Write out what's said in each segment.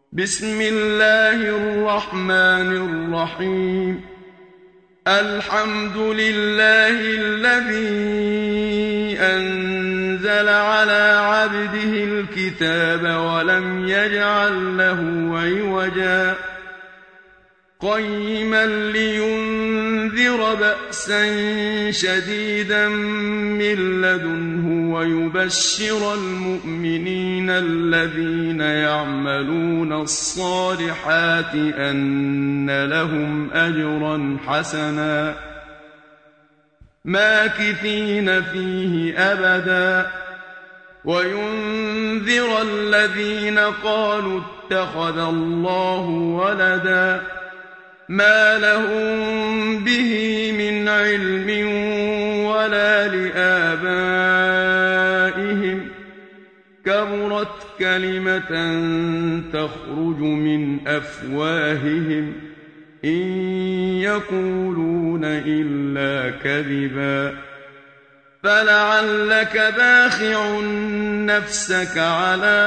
بسم الله الرحمن الرحيم. الحمد لله الذي أنزل على عبده الكتاب ولم يجعل له عوجا قيما لينذر بأسا شديدا من لدنه ويبشر المؤمنين الذين يعملون الصالحات أن لهم أجرا حسنا ماكثين فيه أبدا وينذر الذين قالوا اتخذ الله ولدا ما لهم به من علم ولا لآبائهم كبرت كلمة تخرج من أفواههم إن يقولون إلا كذبا فلعلك باخع نفسك على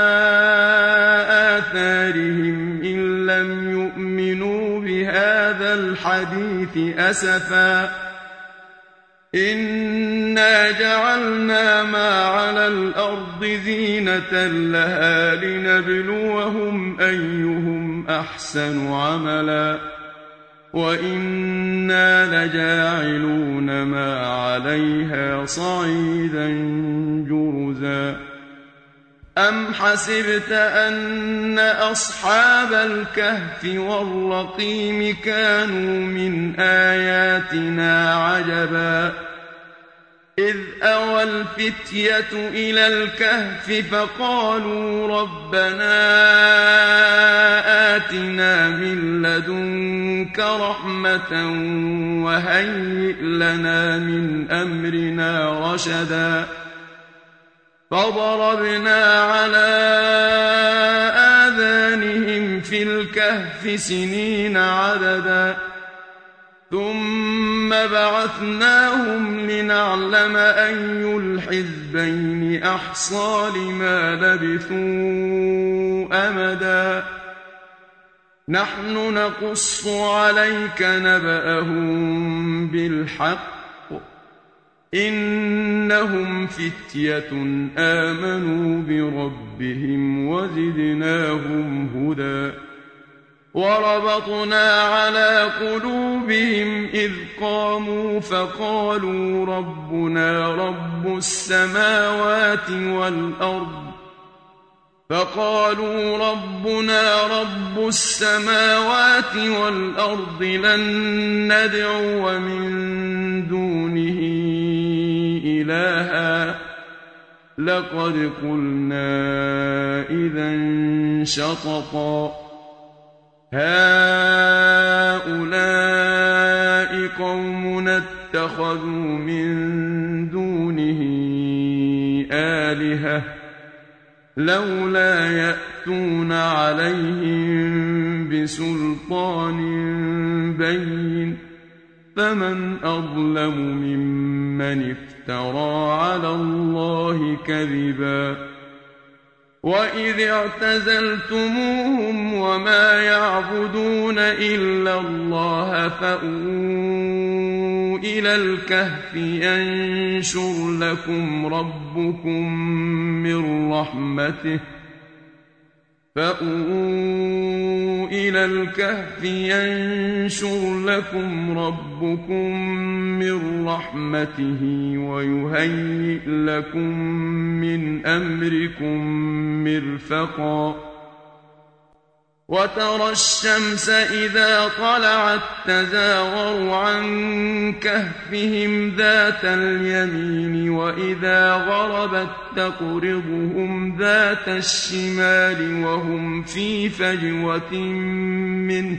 آثارهم إن لم يؤمنوا بهذا الحديث أسفا إنا جعلنا ما على الأرض زينة لها لنبلوهم أيهم أحسن عملا وإنا لجاعلون ما عليها صعيدا جرزا أم حسبت أن أصحاب الكهف والرقيم كانوا من آياتنا عجبا إذ أوى الفتية إلى الكهف فقالوا ربنا آتنا من لدنك رحمة وهيئ لنا من أمرنا رشدا فضربنا على آذانهم في الكهف سنين عددا ثم بعثناهم لنعلم أي الحزبين أحصى لما لبثوا أمدا نحن نقص عليك نبأهم بالحق إنهم فتية آمنوا بربهم وزدناهم هدى وربطنا على قلوبهم إذ قاموا فقالوا ربنا رب السماوات والأرض لن ندعو من دونه إلها لقد قلنا إذا شططا هؤلاء قومنا اتخذوا من دونه آلهة لولا يأتون عليهم بسلطان بين فمن أظلم ممن افترى على الله كذبا وإذ اعتزلتموهم وما يعبدون إلا الله فأووا إلى الكهف ينشر لكم ربكم من رحمته ويهيئ لكم من أمركم مرفقا وترى الشمس إذا طلعت تزاور عن كهفهم ذات اليمين وإذا غربت تقرضهم ذات الشمال وهم في فجوة منه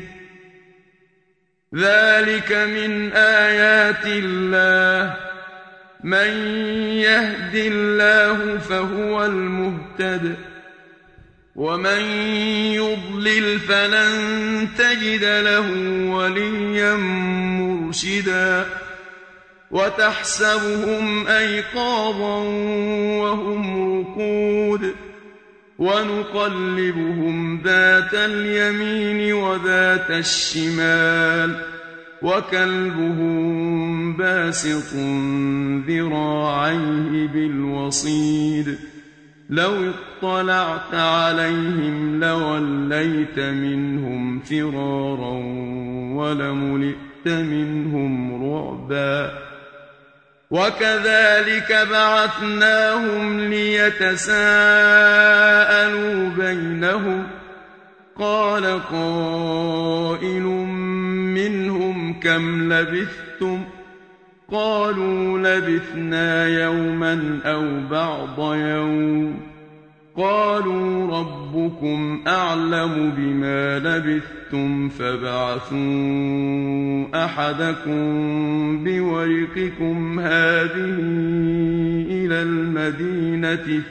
ذلك من آيات الله من يهد الله فهو المهتد ومن يضلل فلن تجد له وليا مرشدا وتحسبهم أيقاظا وهم رقود ونقلبهم ذات اليمين وذات الشمال وكلبهم باسط ذراعيه بالوصيد لو اطلعت عليهم لوليت منهم فرارا ولملئت منهم رعبا وكذلك بعثناهم ليتساءلوا بينهم قال قائل منهم كم لبثتم قالوا لبثنا يوما أو بعض يوم قالوا ربكم أعلم بما لبثتم فابعثوا أحدكم بورقكم هذه إلى المدينة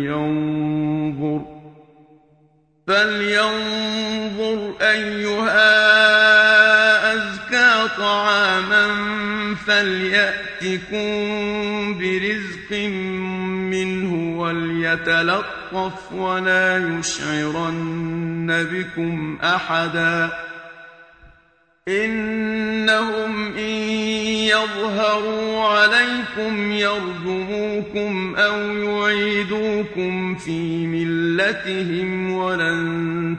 فلينظر أيها أزكى طعاما فليأتكم برزق منه وليتلطف ولا يشعرن بكم أحدا إنهم إن يظهروا عليكم يرجموكم أو يعيدوكم في ملتهم ولن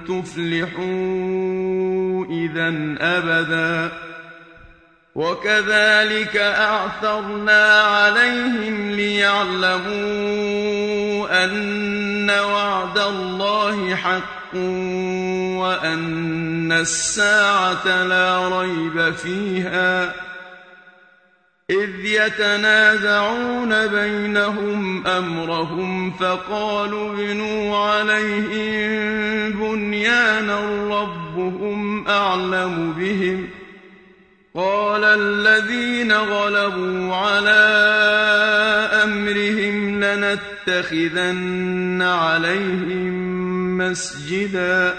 تفلحوا إذا أبدا وكذلك أعثرنا عليهم ليعلموا أن وعد الله حق وأن الساعة لا ريب فيها إذ يتنازعون بينهم أمرهم فقالوا ابنوا عليهم بنيانا ربهم أعلم بهم قال الذين غلبوا على أمرهم لنتخذن عليهم مسجدا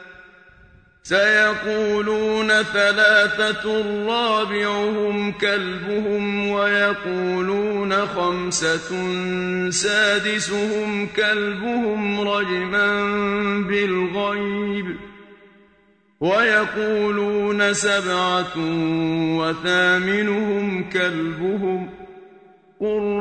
سيقولون ثلاثة رابعهم كلبهم ويقولون خمسة سادسهم كلبهم رجما بالغيب ويقولون سبعة وثامنهم كلبهم قل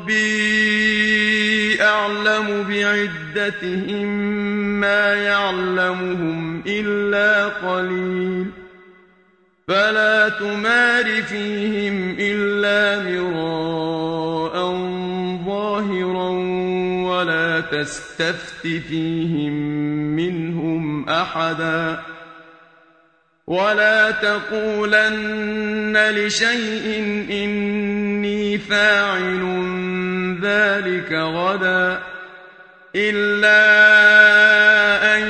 ربي أعلم بعدتهم ما يعلمهم إلا قليل فلا تمار فيهم إلا مراء ظاهرا ولا تستفت فيهم منهم أحدا ولا تقولن لشيء إني فاعل ذلك غدا إلا أن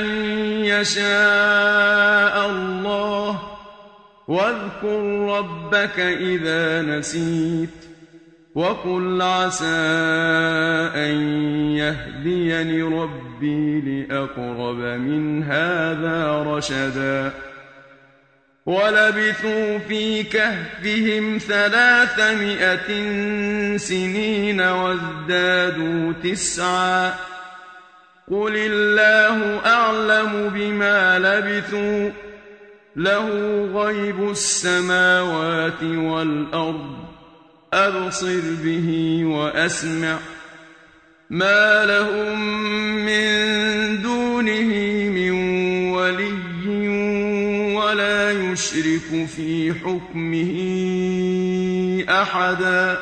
يشاء الله واذكر ربك إذا نسيت وقل عسى أن يهديني ربي لأقرب من هذا رشدا ولبثوا في كهفهم 300 سنين وازدادوا 9 قل الله أعلم بما لبثوا له غيب السماوات والأرض أبصر به وأسمع ما لهم من دونه من ولي ولا يشرك في حكمه أحدا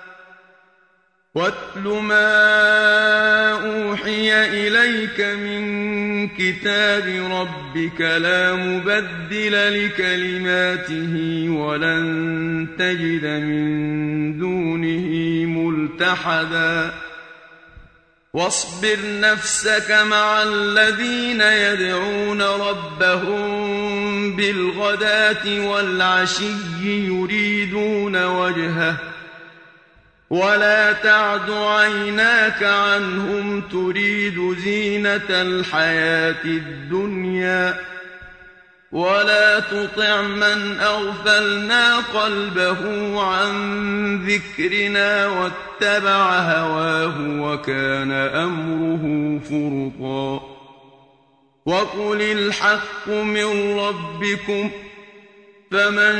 واتل ما أوحي إليك من كتاب ربك لا مبدل لكلماته ولن تجد من دونه ملتحدا واصبر نفسك مع الذين يدعون ربهم بالغداة والعشي يريدون وجهه ولا تعد عيناك عنهم تريد زينة الحياة الدنيا ولا تطع من أغفلنا قلبه عن ذكرنا واتبع هواه وكان أمره فرطا وقل الحق من ربكم فمن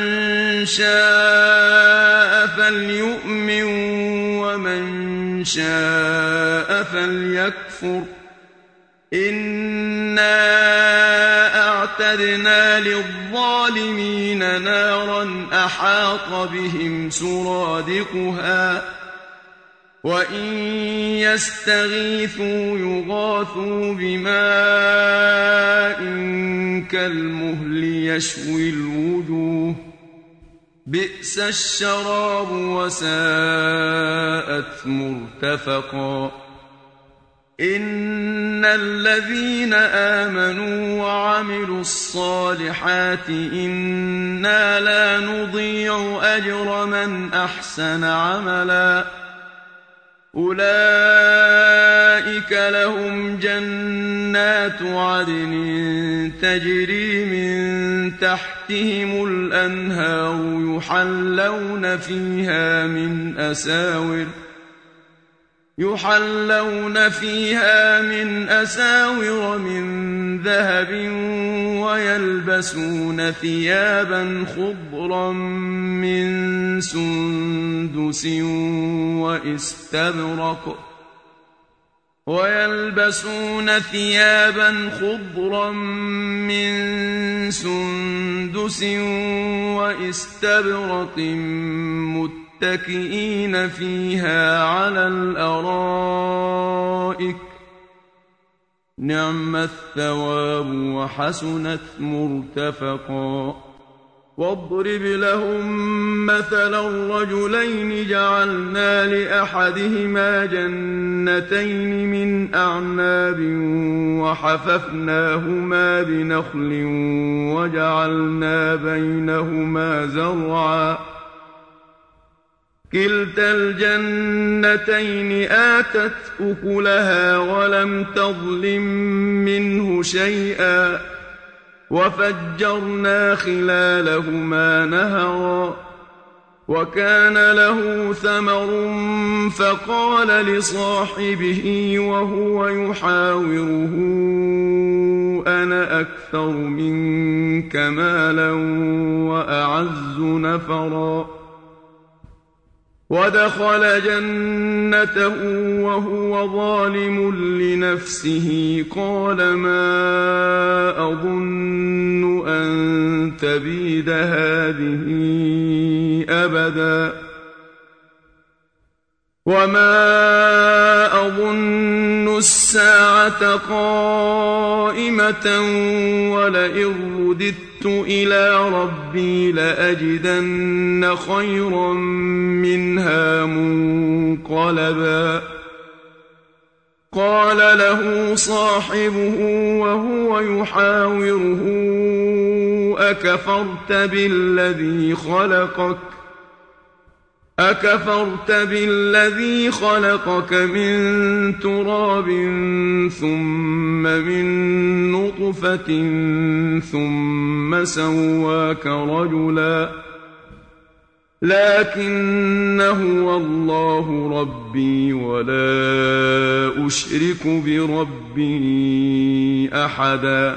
شاء فليؤمن ومن شاء فليكفر إنا أعتدنا للظالمين نارا أحاط بهم سرادقها وإن يستغيثوا يغاثوا بماء كالمهل يشوي الوجوه بئس الشراب وساءت مرتفقا إن الذين آمنوا وعملوا الصالحات إنا لا نضيع أجر من أحسن عملا أولئك لهم جنات عدن تجري من تحتهم الأنهار يحلون فيها من أساور من ذهب ويلبسون ثيابا خضرا من سندس واستبرق متكئين فيها على الأرائك نعم الثواب وحسنت مرتفقا واضرب لهم مثلا رجلين جعلنا لأحدهما جنتين من أعناب وحففناهما بنخل وجعلنا بينهما زرعا كلتا الجنتين آتت أكلها ولم تظلم منه شيئا وفجرنا خلالهما نهرا وكان له ثمر فقال لصاحبه وهو يحاوره أنا أكثر منك مالا وأعز نفرا ودخل جنته وهو ظالم لنفسه قال ما أظن أن تبيد هذه أبدا وما أظن الساعة قائمة ولئن رددت إلى ربي لأجدن خيرا منها منقلبا قال له صاحبه وهو يحاوره أكفرت بالذي خلقك من تراب ثم من نطفة ثم سواك رجلا لكن هو الله ربي ولا أشرك بربي أحدا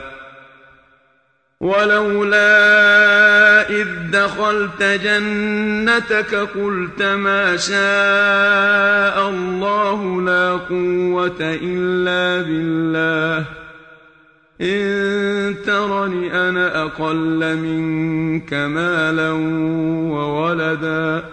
ولولا إذ دخلت جنتك قلت ما شاء الله لا قوة إلا بالله إن ترني أنا أقل منك مالا وولدا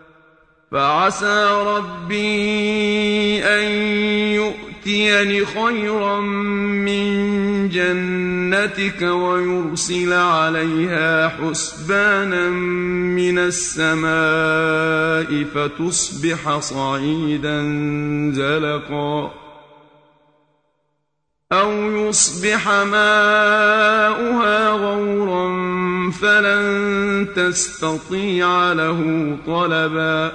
فعسى ربي أن يؤتيني خيرا من جنتك ويرسل عليها حسبانا من السماء فتصبح صعيدا زلقا أو يصبح ماؤها غورا فلن تستطيع له طلبا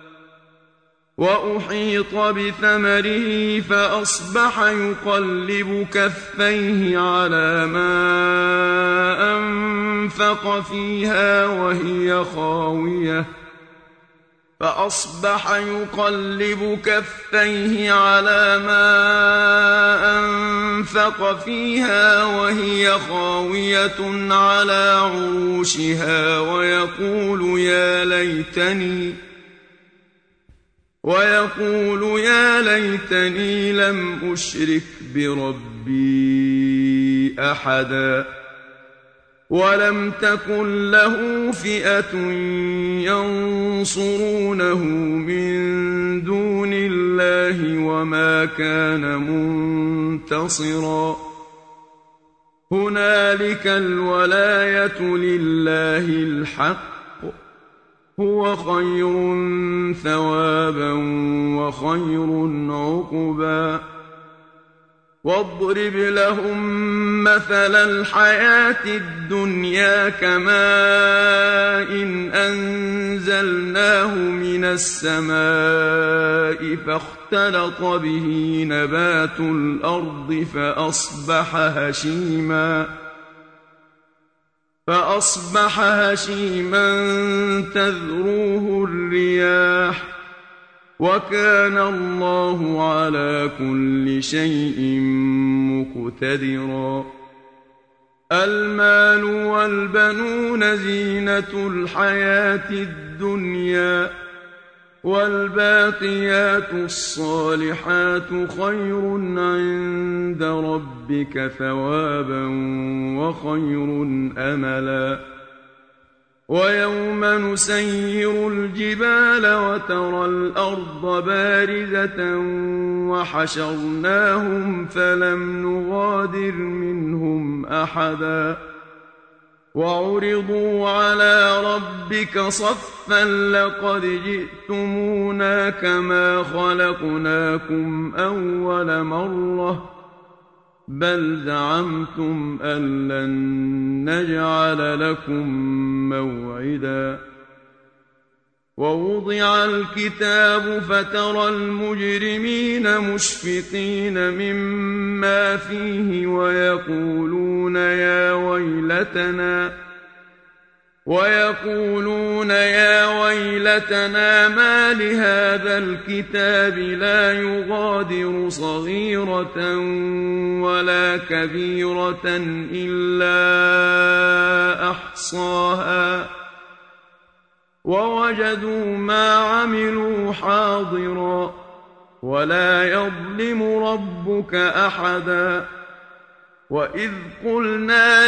وأحيط بثمره فأصبح يقلب كفيه على ما فأنفق فيها وهي خاوية فأصبح يقلب كفيه على ما أنفق فيها وهي خاوية على عروشها ويقول يا ليتني لم أشرك بربي أحدا ولم تكن له فئة ينصرونه من دون الله وما كان منتصرا هنالك الولاية لله الحق هو خير ثوابا وخير عقبا واضرب لهم مثل الحياة الدنيا كماء أنزلناه من السماء فاختلط به نبات الأرض فأصبح هشيما تذروه الرياح وكان الله على كل شيء مقتدرا المال والبنون زينة الحياة الدنيا والباقيات الصالحات خير عند ربك ثوابا وخير أملا ويوم نسير الجبال وترى الأرض بارزة وحشرناهم فلم نغادر منهم أحدا وعرضوا على ربك صفا لقد جئتمونا كما خلقناكم أول مرة بل زعمتم أن لن نجعل لكم موعدا ووضع الكتاب فترى المجرمين مشفقين مما فيه ويقولون يا ويلتنا ما لهذا الكتاب لا يغادر صغيرة ولا كبيرة إلا أحصاها ووجدوا ما عملوا حاضرا ولا يظلم ربك أحدا وإذ قلنا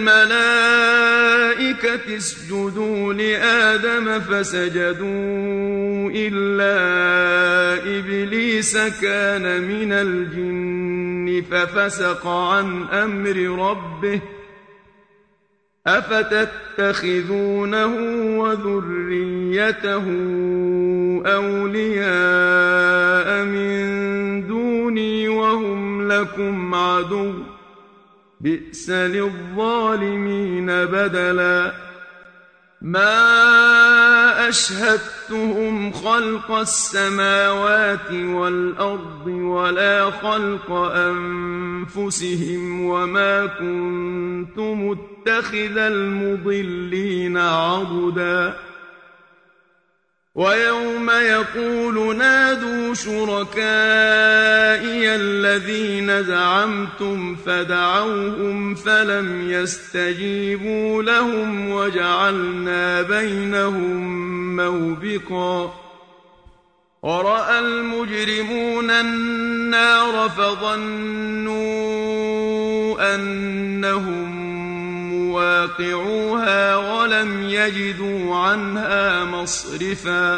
للملائكة اسجدوا لآدم فسجدوا إلا إبليس كان من الجن ففسق عن أمر ربه أفتتخذونه وذريته أولياء من دوني وهم لكم عدو بئس للظالمين بدلا ما أشهدتهم خلق السماوات والأرض ولا خلق أنفسهم وما كنت متخذ المضلين عضدا ويوم يقول نادوا شركائي الذين زعمتم فدعوهم فلم يستجيبوا لهم وجعلنا بينهم موبقا ورأى المجرمون النار فظنوا أنهم مواقعوها ولم يجدوا عنها مصرفا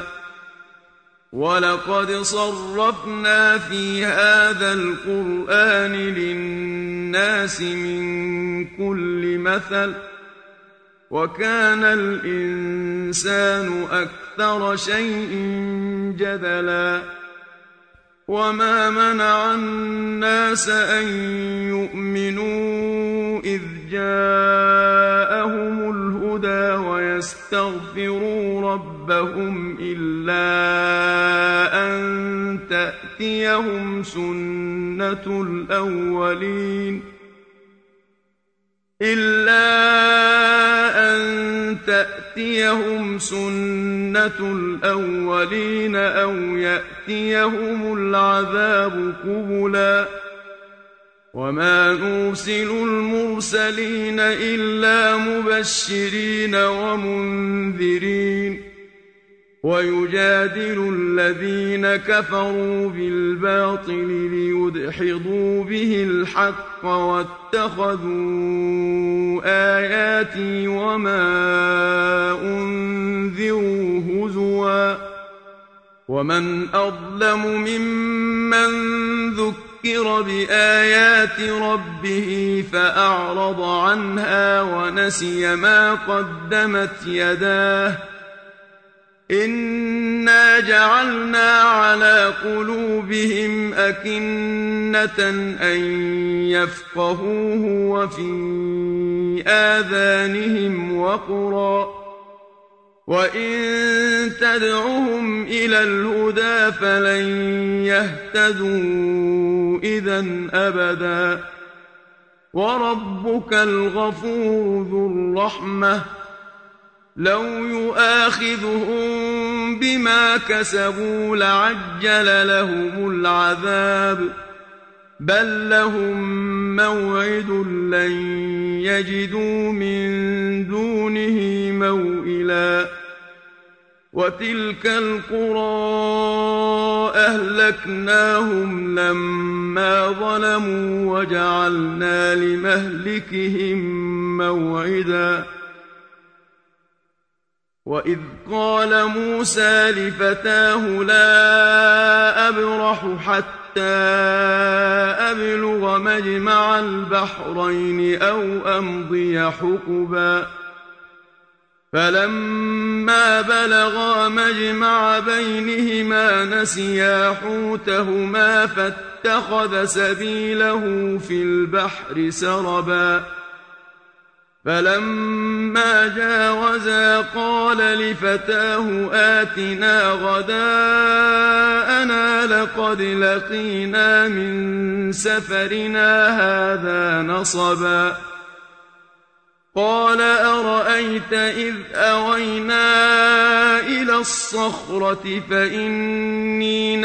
ولقد صرفنا في هذا القرآن للناس من كل مثل وكان الإنسان أكثر شيء جدلا وما منع الناس أن يؤمنوا إذ جاءهم الهدى ويستغفروا ربهم إلا أن تأتيهم سنة تأتيهم سنة الأولين أو يأتيهم العذاب قبلا وما نرسل المرسلين إلا مبشرين ومنذرين ويجادل الذين كفروا بالباطل ليدحضوا به الحق واتخذوا آياتي وما أنذروا هزوا ومن أظلم ممن ذكر بآيات ربه فأعرض عنها ونسي ما قدمت يداه إنا جعلنا على قلوبهم أكنة أن يفقهوه وفي آذانهم وقرا وإن تدعهم إلى الهدى فلن يهتدوا إذن أبدا وربك الغفور ذو الرحمة لو يؤاخذهم بما كسبوا لعجل لهم العذاب بل لهم موعد لن يجدوا من دونه موئلا وتلك القرى أهلكناهم لما ظلموا وجعلنا لمهلكهم موعدا وإذ قال موسى لفتاه لا أبرح حتى أبلغ مجمع البحرين أو أمضي حقبا فلما بلغا مجمع بينهما نسيا حوتهما فاتخذ سبيله في البحر سربا فلما جاوزا قال لفتاه آتنا غداءنا لقد لقينا من سفرنا هذا نصبا قال أرأيت إذ أوينا إلى الصخرة فإني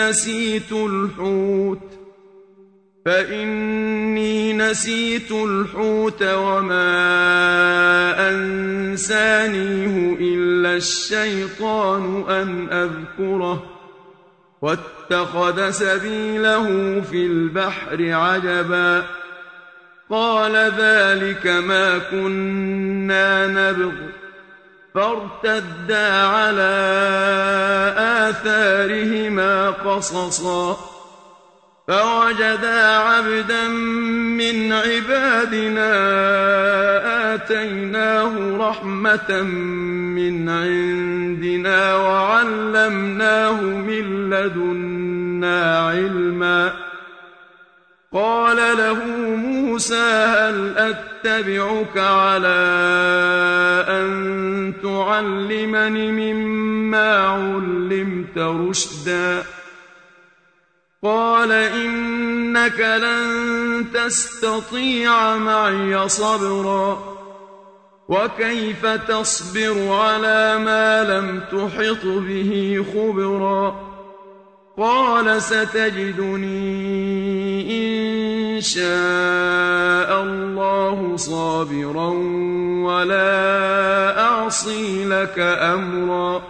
نسيت الحوت وما أنسانيه إلا الشيطان أن أذكره واتخذ سبيله في البحر عجبا قال ذلك ما كنا نبغ فارتدا على آثارهما قصصا فوجدا عبدا من عبادنا آتيناه رحمة من عندنا وعلمناه من لدنا علما قال له موسى هل أتبعك على أن تعلمني مما علمت رشدا قال إنك لن تستطيع معي صبرا وكيف تصبر على ما لم تحط به خبرا قال ستجدني إن شاء الله صابرا ولا أعصي لك أمرا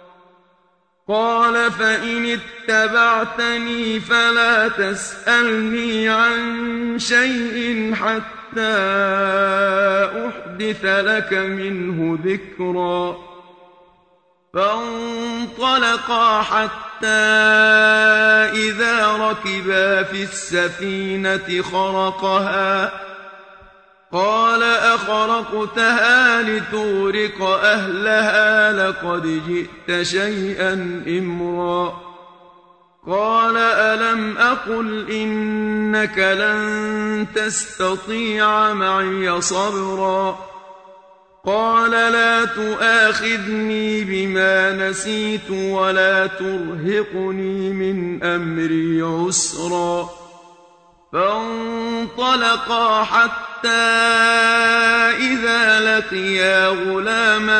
قال فإن اتبعتني فلا تسألني عن شيء حتى أحدث لك منه ذكرا فانطلقا حتى إذا ركبا في السفينة خرقها قال أخرقتها لتغرق أهلها لقد جئت شيئا إمرا قال ألم أقل إنك لن تستطيع معي صبرا قال لا تؤاخذني بما نسيت ولا ترهقني من أمري عسرا فانطلقا حتى إذا لقيا غلاما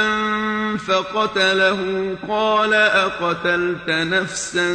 فقتله قال أقتلت نفسا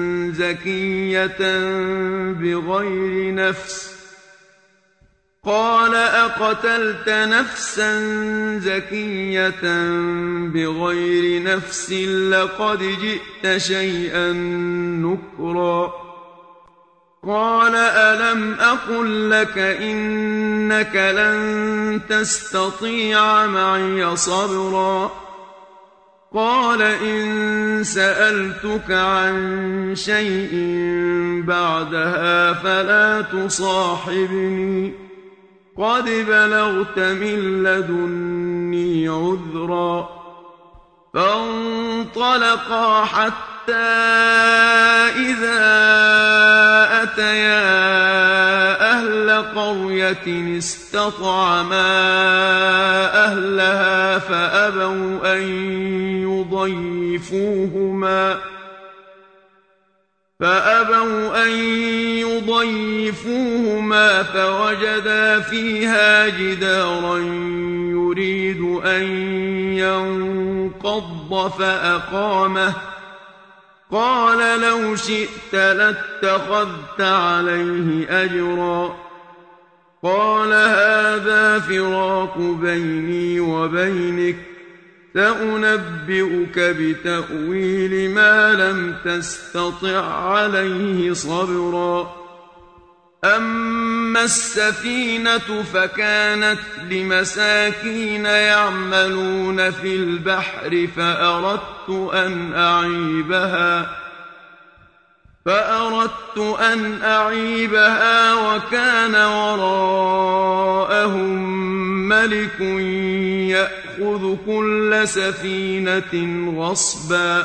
زكية بغير نفس لقد جئت شيئا نكرا قال ألم أقل لك إنك لن تستطيع معي صبرا قال إن سألتك عن شيء بعدها فلا تصاحبني قد بلغت من لدني عذرا فانطلقا حتى إذا أتيا أهل قرية استطعما أهلها فأبوا أن يضيفوهما فوجدا فيها جدارا يريد أن ينقض فأقامه قال لو شئت لاتخذت عليه أجرا قال هذا فراق بيني وبينك سأنبئك بتأويل ما لم تستطع عليه صبرا أما السفينة فكانت لمساكين يعملون في البحر فأردت أن أعيبها وكان وراءهم ملك يأخذ كل سفينة غصبا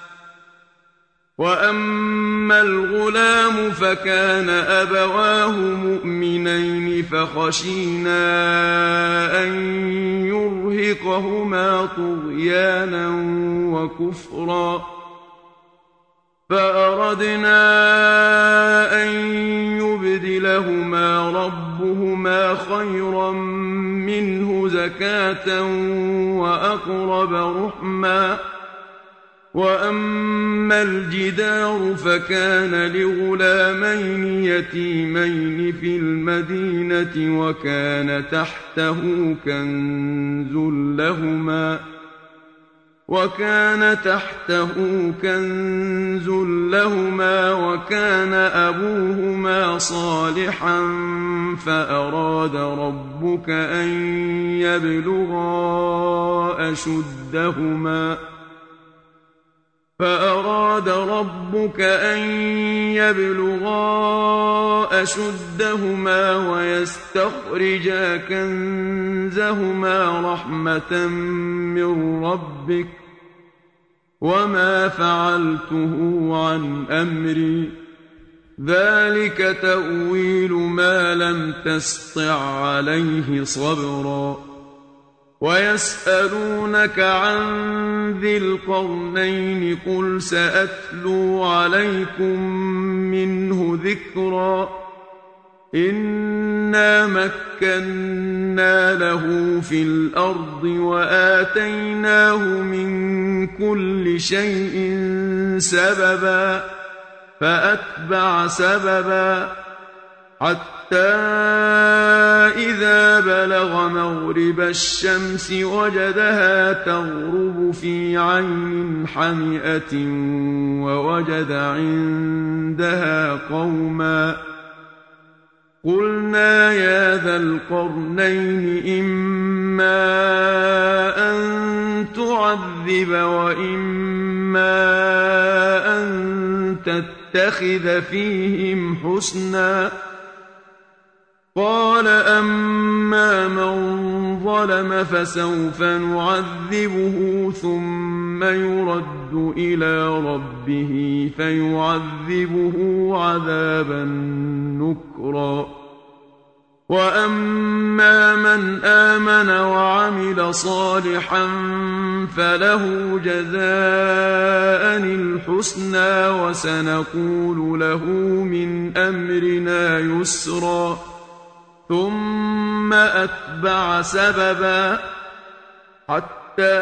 وأما الغلام فكان أبواه مؤمنين فخشينا أن يرهقهما طغيانا وكفرا فأردنا أن يبدلهما ربهما خيرا منه زكاة وأقرب رحما وأما الجدار فكان لغلامين يتيمين في المدينة وكان تحته كنز لهما وكان أبوهما صالحا فأراد ربك أن يبلغا أشدهما ويستخرجا كنزهما رحمة من ربك وما فعلته عن أمري ذلك تأويل ما لم تسطع عليه صبرا ويسألونك عن ذي القرنين قل سأتلو عليكم منه ذكرا إنا مكنا له في الأرض وآتيناه من كل شيء سببا فأتبع سببا حتى إذا بلغ مغرب الشمس وجدها تغرب في عين حمئة ووجد عندها قوما قلنا يا ذا القرنين إما أن تعذب وإما أن تتخذ فيهم حسنا قال أما من ظلم فسوف نعذبه ثم يرد إلى ربه فيعذبه عذابا نكرا وأما من آمن وعمل صالحا فله جزاء الحسنى وسنقول له من أمرنا يسرا ثم أتبع سببا حتى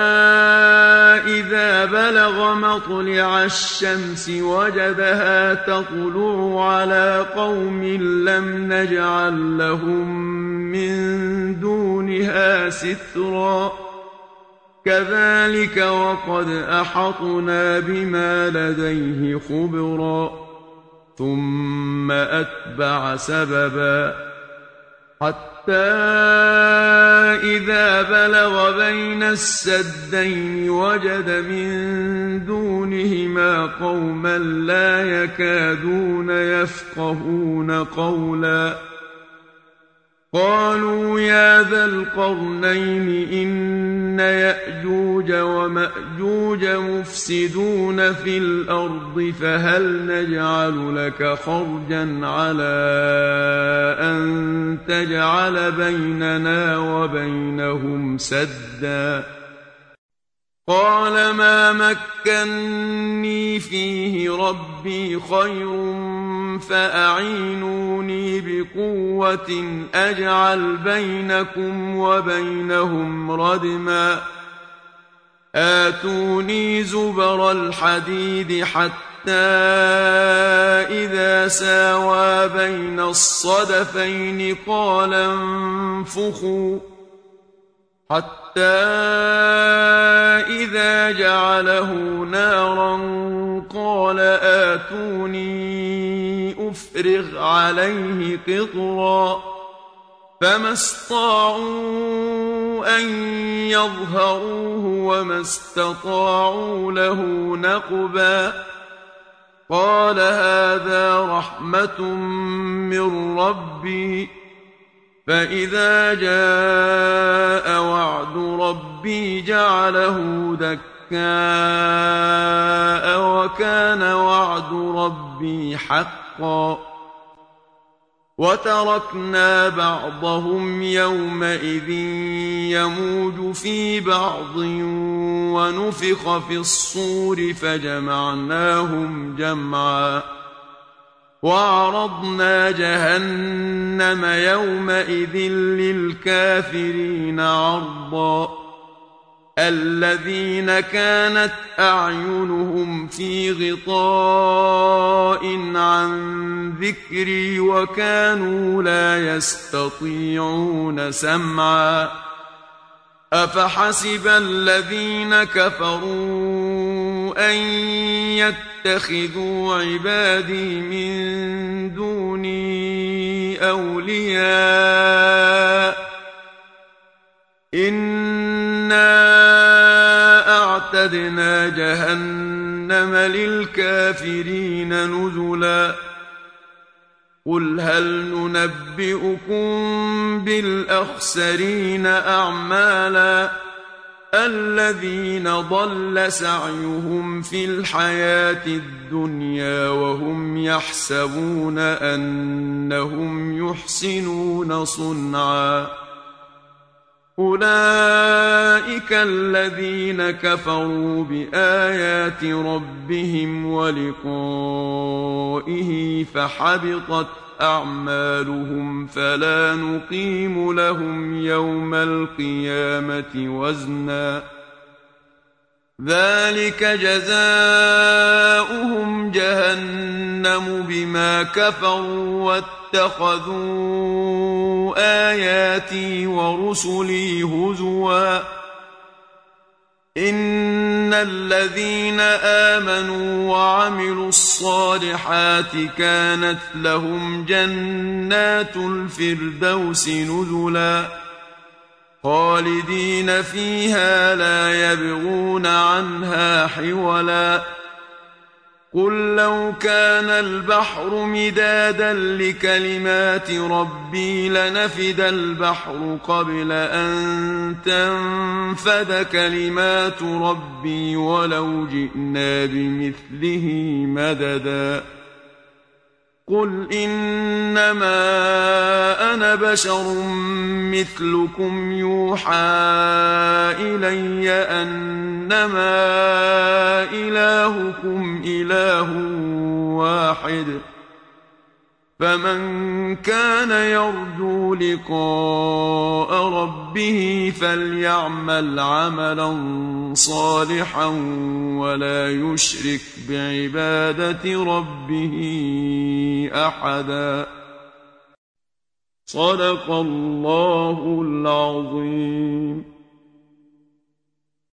إذا بلغ مطلع الشمس وجدها تطلع على قوم لم نجعل لهم من دونها سترا كذلك وقد أحطنا بما لديه خبرا ثم أتبع سببا حتى إذا بلغ بين السدين وجد من دونهما قوما لا يكادون يفقهون قولا قالوا يا ذا القرنين إن يأجوج ومأجوج مفسدون في الأرض فهل نجعل لك خرجا على أن تجعل بيننا وبينهم سدا قال ما مكني فيه ربي خير فأعينوني بقوة أجعل بينكم وبينهم ردما آتوني زبر الحديد حتى إذا ساوى بين الصدفين قال انفخوا حتى إذا جعله نارا قال آتوني أفرغ عليه قطرا فما استطاعوا أن يظهروه وما استطاعوا له نقبا قال هذا رحمة من ربي فإذا جاء وعد ربي جعله دكاء وكان وعد ربي حقا وتركنا بعضهم يومئذ يموج في بعض ونفخ في الصور فجمعناهم جمعا وعرضنا جهنم يومئذ للكافرين عرضا الذين كانت أعينهم في غطاء عن ذكري وكانوا لا يستطيعون سمعا أفحسب الذين كفروا أن يتخذوا عبادي من دوني أولياء إنا أعتدنا جهنم للكافرين نزلا قل هل ننبئكم بالأخسرين أعمالا الذين ضل سعيهم في الحياة الدنيا وهم يحسبون أنهم يحسنون صنعا أولئك الذين كفروا بآيات ربهم ولقائه فحبطت أعمالهم فلا نقيم لهم يوم القيامة وزنا ذلك جزاؤهم جهنم بما كفروا واتخذوا آياتي ورسلي هزوا إن الذين آمنوا وعملوا الصالحات كانت لهم جنات الفردوس نزلا خالدين فيها لا يبغون عنها حولا قل لو كان البحر مدادا لكلمات ربي لنفد البحر قبل أن تنفد كلمات ربي ولو جئنا بمثله مددا قل إنما أنا بشر مثلكم يوحى إلي أنما إلهكم إله واحد فمن كان يرجو لقاء ربه فليعمل عملا صالحا ولا يشرك بعبادة ربه أحدا. صدق الله العظيم.